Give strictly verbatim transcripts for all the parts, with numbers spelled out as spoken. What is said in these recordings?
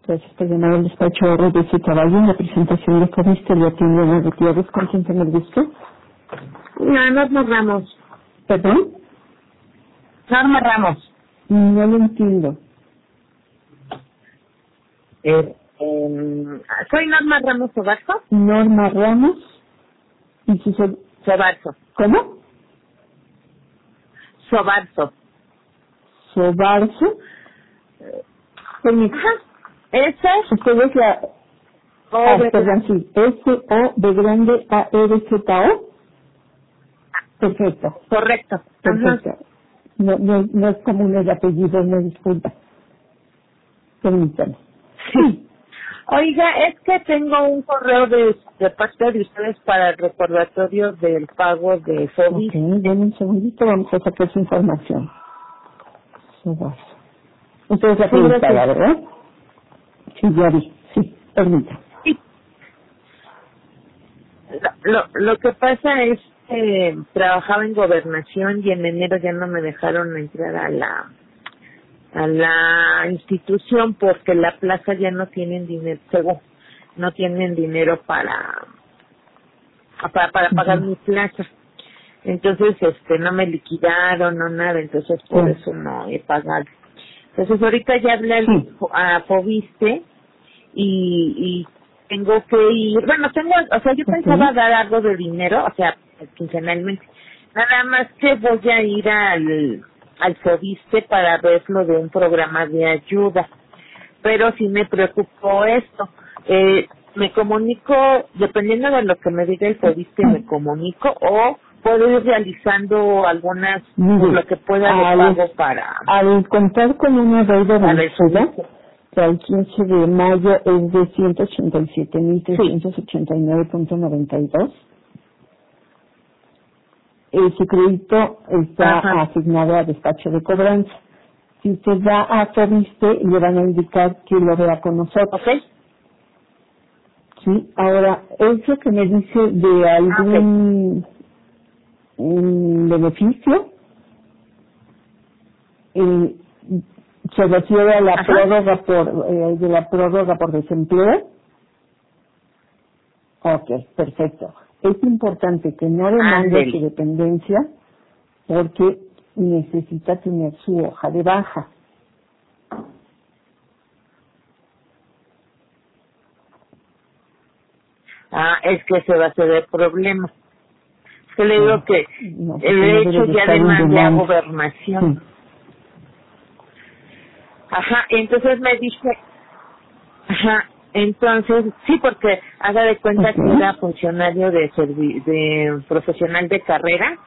Gracias por llamar al despacho R D C Caballo. En la presentación de Fobiste le atiende Ana Gutiérrez, con quien tengo el gusto. No, Norma Ramos. ¿Perdón? Norma Ramos. No lo entiendo. Eh, eh, soy Norma Ramos Sobarzo. Norma Ramos y su... So- Sobarzo. ¿Cómo? Sobarzo. Sobarzo. Permítame. Ajá. Esa es Usted es la... O Ah, de- perdón, sí. S O de grande A R Z O. Perfecto. correcto. Perfecto. Ajá. No, no, no es común el apellido, no disculpa. Permítame. Sí. Oiga, es que tengo un correo de, de parte de ustedes para el recordatorio del pago de Ok, Fobis. denme un segundito, vamos a sacar su información. Sobarzo. Usted es la Sí, preguntada, gracias. ¿verdad? Sí, ya vi. Sí, permítame. Sí. Lo, lo, lo que pasa es que trabajaba en gobernación y en enero ya no me dejaron entrar a la a la institución porque la plaza ya no tienen dinero, según, no tienen dinero para para, para pagar Ujú. mi plaza. Entonces, este, no me liquidaron, no nada, entonces por Sí. eso no he pagado. Entonces ahorita ya hablé al- Sí. a Fobiste y, y tengo que ir, bueno, tengo, o sea, yo Ok. pensaba dar algo de dinero, o sea, quincenalmente. Nada más que voy a ir al, al Fobiste para ver lo de un programa de ayuda. Pero sí me preocupó esto. Eh, me comunico, dependiendo de lo que me diga el Fobiste, me comunico o puedo ir realizando algunas, por Mire, lo que pueda de al, pago para, al contar con una deuda para el vencida, Fobiste. que al quince de mayo es de ciento ochenta y siete mil Sí. trescientos ochenta y nueve punto noventa y dos, eh, su crédito está Ajá. asignado a despacho de cobranza. Si usted va a Fobiste, le van a indicar que lo vea con nosotros. ¿Ok? Sí, ahora, eso que me dice de Ah, ok. algún mm, beneficio, eh, se refiere a la Ajá. prórroga por, eh, de la prórroga por desempleo. Ok, perfecto. Es importante que no demande Ándele. su dependencia porque necesita tener su hoja de baja. Ah, es que ese va a ser el problema. Que le Sí. digo que, No, eh, porque no de debe hecho, de ya estar en demandé a demanda. gobernación. Sí. Ajá, entonces me dice, ajá, entonces, sí, porque haga de cuenta Ok. que era funcionario de servi de profesional de carrera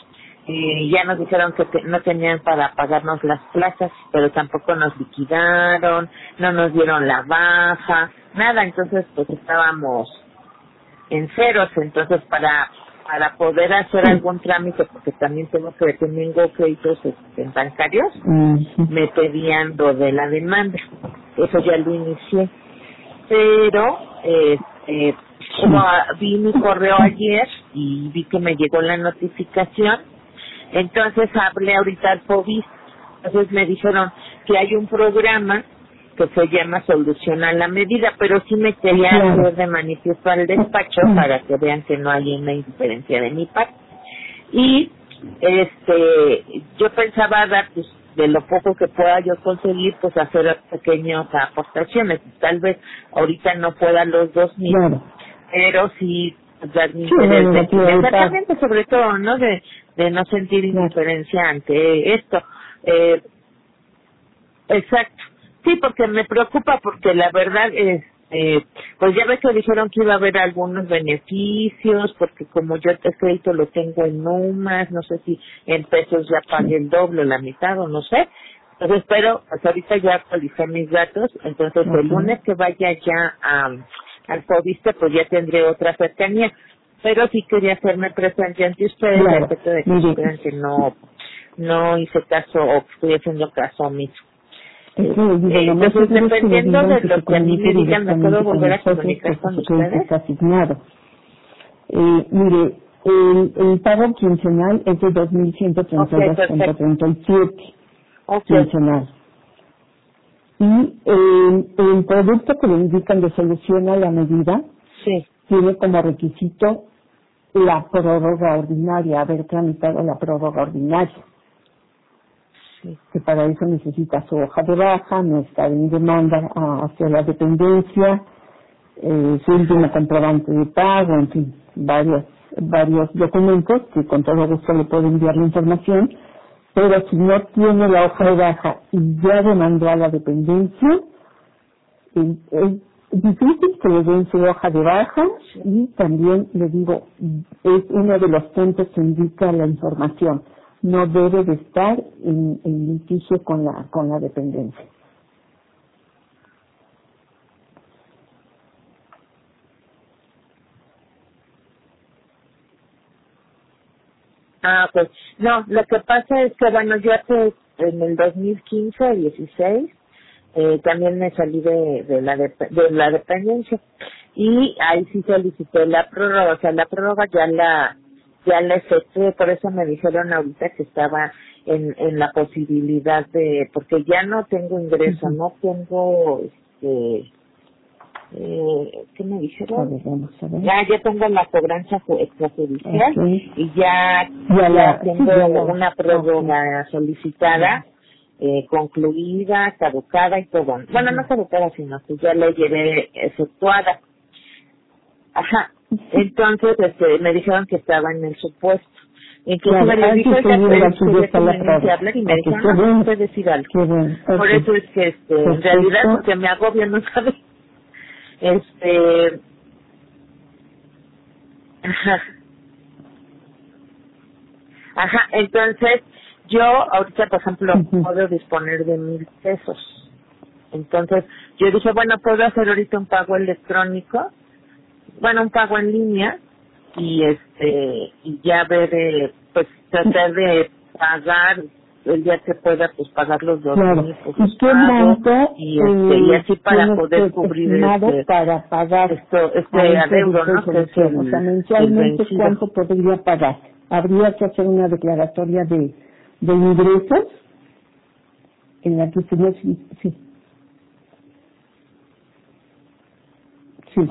y ya nos dijeron que te- no tenían para pagarnos las plazas, pero tampoco nos liquidaron, no nos dieron la baja, nada, entonces pues estábamos en ceros, entonces para para poder hacer Sí. algún trámite, porque también tengo que tengo créditos este, bancarios, Ujú. me pedían lo de la demanda, eso ya lo inicié, pero este como vi mi correo ayer y vi que me llegó la notificación, entonces hablé ahorita al Fobis, entonces me dijeron que hay un programa que se llama Solución a la Medida, pero sí me quería Claro. hacer de manifiesto al despacho para que vean que no hay una indiferencia de mi parte. Y este yo pensaba dar pues, de lo poco que pueda yo conseguir, pues hacer pequeñas aportaciones. Tal vez ahorita no pueda los dos mil, Claro. pero sí dar mi Sí, no, interés no, de, no, de claro, acercamiento, sobre todo, ¿no? De, de no sentir claro. indiferencia ante esto. Eh, exacto. Sí, porque me preocupa porque la verdad es, eh, pues ya ves que dijeron que iba a haber algunos beneficios, porque como yo este crédito lo tengo en UMAS, no sé si en pesos ya pagué el doble, la mitad o no sé. Entonces, pero pues ahorita ya actualicé mis datos, entonces el Ok. lunes que vaya ya a, al Fobiste, pues ya tendré otra cercanía. Pero sí quería hacerme presente ante ustedes, a Claro. efecto de que Mire, supieran que no, no hice caso o que estoy haciendo caso omiso. es que, Eh, digo, eh, lo más entonces, seguro es que le dependiendo digan de que se lo que a mí comunique me digan, ¿me puedo directamente con volver a nosotros comunicar porque con su crédito ustedes? está asignado. Eh, mire, el, el pago quincenal es de dos mil ciento Ok, treinta y dos punto perfecto. treinta y siete Ok, quincenal. Y eh, el producto que le indican de solución a la medida Sí. tiene como requisito la prórroga ordinaria, haber tramitado la prórroga ordinaria. Sí. Que para eso necesita su hoja de baja, no estar en demanda hacia la dependencia, eh, su último comprobante de pago, en fin, varios, varios documentos que con todo gusto le puedo enviar la información, pero si no tiene la hoja de baja y ya demandó a la dependencia, eh, es difícil que le den su hoja de baja y también le digo, es uno de los puntos que indica la información. No debe de estar en, en litigio con la, con la dependencia. Ah, pues, no, lo que pasa es que, bueno, yo hace, en el dos mil quince, dieciséis, eh, también me salí de, de la de, de la dependencia y ahí sí solicité la prórroga, o sea, la prórroga ya la, ya la efectué, por eso me dijeron ahorita que estaba en, en la posibilidad de, porque ya no tengo ingreso, Uh-huh. no tengo, este, eh, ¿qué me dijeron? A ver, vamos a ver. Ya, ya tengo la cobranza ju- extrajudicial Okay. y ya, Ya ya la- tengo sí, ya la- una prórroga solicitada, eh, concluida, caducada y todo. Bueno, no caducada, sino que ya la llevé efectuada. Ajá. Entonces, este, me dijeron que estaba en el supuesto. Inclusive Claro, les ah, dije, sí, oiga, sí, pero aquí ya sería está la conveniente prórroga. hablar y me Ok, dijeron, qué no, bueno. usted decir algo. Qué bueno. Por Ok. eso es que, este, en Perfecto. realidad, porque me agobia, no sabe. Este, ajá. Ajá, entonces, yo ahorita, por ejemplo, Ujú. puedo disponer de mil pesos. Entonces, yo dije, bueno, puedo hacer ahorita un pago electrónico, bueno, un pago en línea, y este, y ya ver, eh, pues, tratar de pagar, el día que pueda, pues, pagar los dos Claro. mil, pues, ¿Y los qué pago, monto y este, y eh, así para tiene poder usted cubrir estimado este, para pagar esto, a este un adeudo, producto de ¿no? Que es solución? O sea, el, el mensualmente, vencido. ¿cuánto podría pagar? Habría que hacer una declaratoria de, de ingresos en la que usted no... Sí, sí. sí.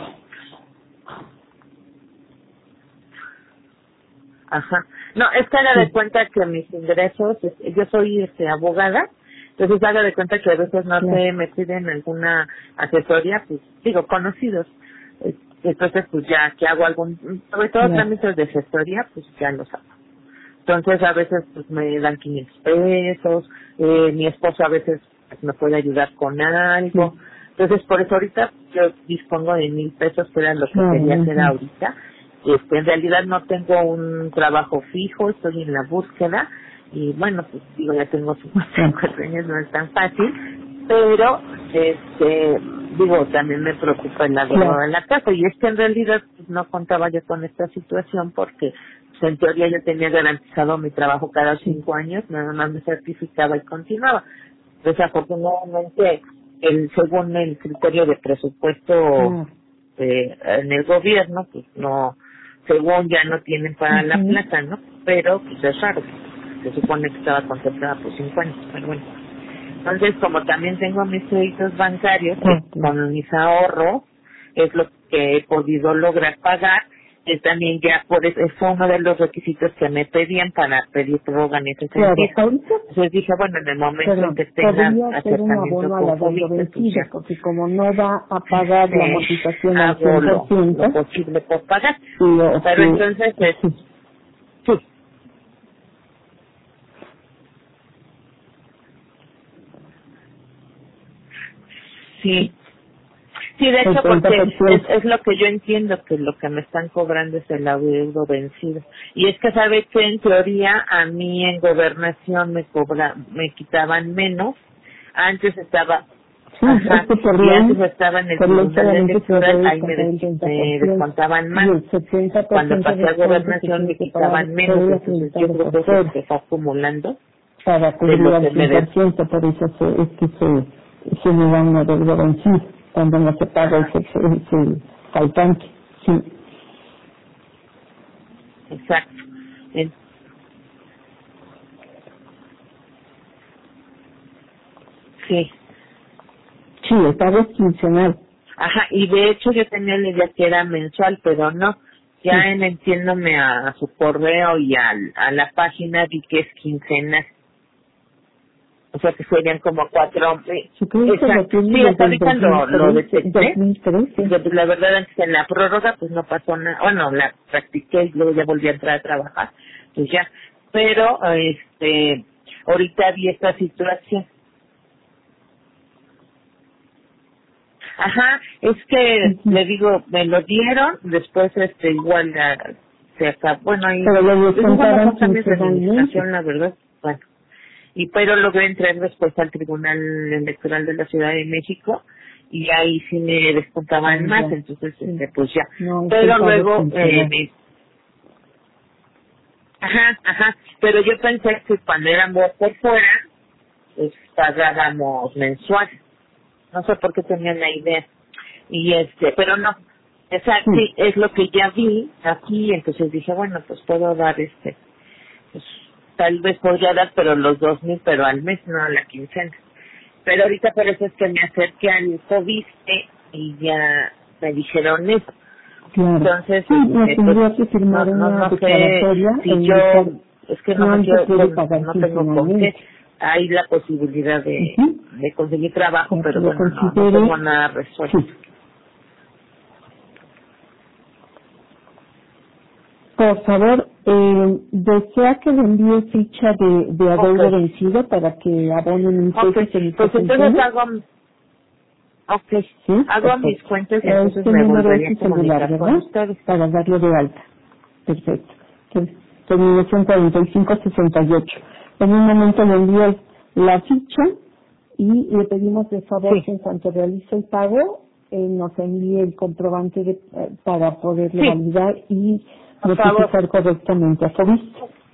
Ajá. No, es que haga de Sí. cuenta que mis ingresos, es- yo soy este abogada, entonces haga de cuenta que a veces no Claro. sé, me piden alguna asesoría, pues digo, conocidos. Eh, Entonces, pues ya que hago algún, sobre todo Claro. trámites de asesoría, pues ya los hago. Entonces a veces pues me dan quinientos pesos, eh, mi esposo a veces pues, me puede ayudar con algo. Sí. Entonces por eso ahorita yo dispongo de mil pesos, que era lo que Claro, quería hacer ujú. ahorita. Este, en realidad no tengo un trabajo fijo, estoy en la búsqueda y bueno, pues digo, ya tengo cincuenta y cuatro años, no es tan fácil, pero este digo, también me preocupa el lado Claro. de la casa y es que en realidad pues, no contaba yo con esta situación porque pues, en teoría yo tenía garantizado mi trabajo cada Sí. cinco años, nada más me certificaba y continuaba. Desafortunadamente, el, según el criterio de presupuesto Claro. eh, en el gobierno, pues no, según ya no tienen para la Ujú. plaza, ¿no? Pero pues es raro, se supone que estaba contemplada por cinco años, pero bueno. Entonces, como también tengo mis créditos bancarios, que Ok. con mis ahorros es lo que he podido lograr pagar, es también ya por eso, fue uno de los requisitos que me pedían para pedir prórroga en ese Claro, sentido. ahorita, Entonces dije, bueno, en el momento en perdón, que tenga podría ser un acercamiento abono al con adeudo Fobiste, pues vencido, ya porque como no va a pagar la este, amortización al hago cien por lo, ciento, lo posible por pagar. sí, o Pero sí, entonces, es, sí, sí, sí, sí, de el hecho, treinta porque por es, ciento. es lo que yo entiendo, que lo que me están cobrando es el adeudo vencido. Y es que sabe que en teoría a mí en gobernación me cobra, me quitaban menos, antes estaba, Sí, ajá, es que por y antes ley, estaba en el por ley tribunal solamente se electoral, debe ahí me, descontar el des- treinta por me ciento descontaban y más. el setenta por Cuando ciento de pasé a descuento se gobernación tiene me que pagar quitaban menos, todo entonces yo acreditado creo por que eso fuera se fue acumulando para de cubrir lo al que me cien por des, ciento, por eso se, es que se, se me da una deuda vencida, cuando no se paga ajá, ese, ese, ese faltante. Sí. exacto. En- sí, Sí, el pago es quincenal. Ajá, y de hecho yo tenía la idea que era mensual, pero no. Ya Sí. en entiéndome a, a su correo y al, a la página vi que es quincenal. O sea que serían como cuatro. eh, Su crédito lo Exacto. tiene Sí, hasta desde el ahorita lo, lo detecté. dos mil trece. Porque, pues, la verdad antes en la prórroga pues no pasó nada. Bueno, la practiqué y luego ya volví a entrar a trabajar. Pues ya. Pero, este, ahorita vi esta situación. Ajá, es que Ujú. le digo, me lo dieron, después este igual la, se acabó, bueno, ahí, Pero lo es igual descontaron los cambios de quincenalmente. administración, la verdad, bueno, y pero logré entrar después al Tribunal Electoral de la Ciudad de México, y ahí sí me Ah, descontaban más, ya. entonces Sí. este pues ya, No, es el pero pago luego, eh, quincenal. me, ajá, ajá, pero yo pensé que cuando éramos por fuera, pues pagábamos mensual, no sé por qué tenían la idea, y este, pero no, esa Sí. sí es lo que ya vi aquí, entonces dije, bueno, pues puedo dar este, pues tal vez podría dar, pero los dos mil, pero al mes, no a la quincena. Pero ahorita por eso es que me acerqué al COVID y ya me dijeron eso. Claro. Entonces, Sí, me este, tendría pues, que no, firmar no, una no sé declaratoria si en yo, la que es que no me no se quiero, puede bueno, pagar no tengo con qué. quincenalmente. Hay la posibilidad de, Ujú. de conseguir trabajo, Para que pero lo bueno, no, no tengo considere. nada resuelto. Sí. Por favor, eh, ¿desea que le envíe ficha de, de Ok, adeudo vencido para que abonen un ok, pesos en esta pues entonces quincena? hago, ok, Sí, hago mis perfecto. cuentas y entonces Este me número es volvería su a celular, comunicar con ¿verdad? ustedes. Para darle de alta. Perfecto. Sí. Terminación cuarenta y cinco sesenta y ocho. En un momento le envío la ficha y le pedimos de favor Sí, que en cuanto realice el pago eh, nos envíe el comprobante de- eh, para poderle sí, validar y por favor, notificar correctamente a COVID.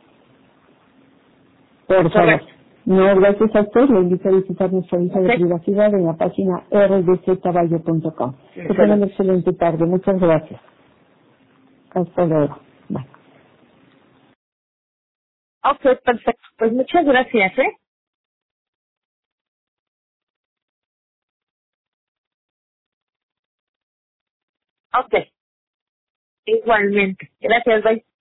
Por favor. correcto. No, gracias a usted. Le invito a visitar nuestro aviso Ok, de privacidad en la página r d c caballo punto com. Que tengan una excelente. excelente tarde. Muchas gracias. Hasta luego. Bye. Ok, perfecto. Pues muchas gracias, ¿eh? Ok, igualmente. Gracias, bye.